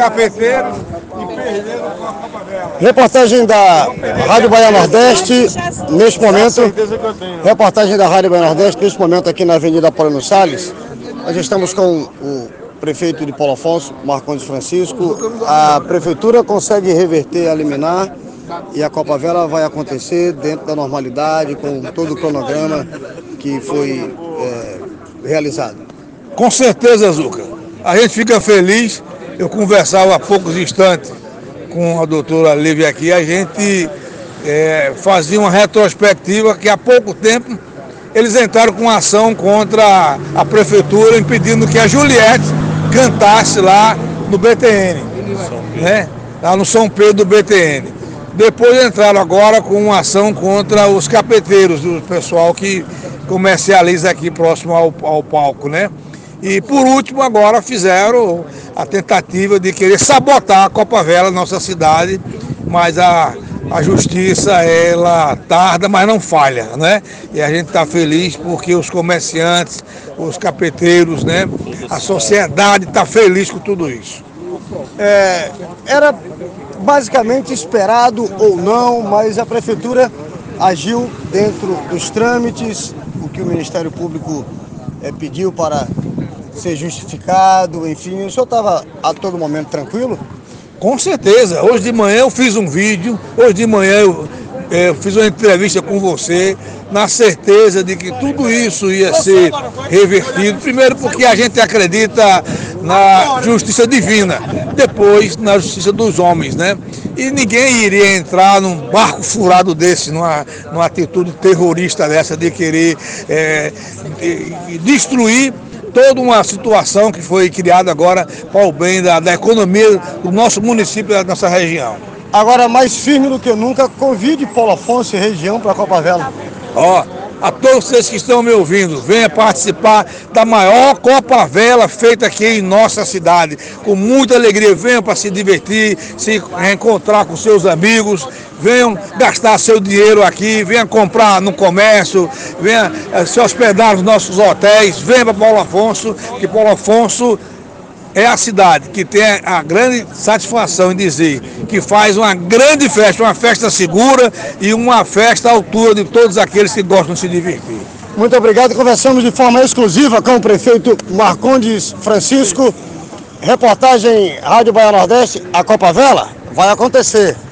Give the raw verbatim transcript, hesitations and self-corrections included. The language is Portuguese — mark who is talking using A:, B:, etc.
A: cafeteiros e perderam com a Copa Vela.
B: Reportagem da Rádio Bahia Nordeste, neste momento. Reportagem da Rádio Bahia Nordeste, neste momento aqui na Avenida Paulino Salles. Nós estamos com o prefeito de Paulo Afonso, Marcondes Francisco. A prefeitura consegue reverter a liminar e a Copa Vela vai acontecer dentro da normalidade, com todo o cronograma que foi é, realizado.
A: Com certeza, Zuca. A gente fica feliz. Eu conversava há poucos instantes com a doutora Lívia aqui. A gente é, fazia uma retrospectiva que há pouco tempo eles entraram com uma ação contra a prefeitura, impedindo que a Juliette cantasse lá no B T N, né? Lá no São Pedro do B T N. Depois entraram agora com uma ação contra os cafeteiros, do pessoal que comercializa aqui próximo ao, ao palco, né? E por último agora fizeram a tentativa de querer sabotar a Copa Vela na nossa cidade, mas a, a justiça ela tarda, mas não falha, né? E a gente está feliz porque os comerciantes, os cafeteiros, né? A sociedade está feliz com tudo isso.
B: É, era basicamente esperado ou não, mas a prefeitura agiu dentro dos trâmites, o que o Ministério Público é, pediu para ser justificado, enfim. O senhor estava a todo momento tranquilo?
A: Com certeza. Hoje de manhã eu fiz um vídeo, hoje de manhã eu, eu fiz uma entrevista com você, na certeza de que tudo isso ia ser revertido. Primeiro porque a gente acredita na justiça divina, depois na justiça dos homens, né? E ninguém iria entrar num barco furado desse, numa, numa atitude terrorista dessa de querer é, de, de destruir toda uma situação que foi criada agora para o bem da, da economia do nosso município e da nossa região.
B: Agora, mais firme do que nunca, convide Paulo Afonso e região para a Copa Vela.
A: Ó, a todos vocês que estão me ouvindo, venha participar da maior Copa Vela feita aqui em nossa cidade. Com muita alegria, venham para se divertir, se reencontrar com seus amigos, venham gastar seu dinheiro aqui, venham comprar no comércio, venham se hospedar nos nossos hotéis, venham para Paulo Afonso, que Paulo Afonso é a cidade que tem a grande satisfação em dizer que faz uma grande festa, uma festa segura e uma festa à altura de todos aqueles que gostam de se divertir.
B: Muito obrigado. Conversamos de forma exclusiva com o prefeito Marcondes Francisco. Reportagem Rádio Bahia Nordeste, a Copa Vela vai acontecer.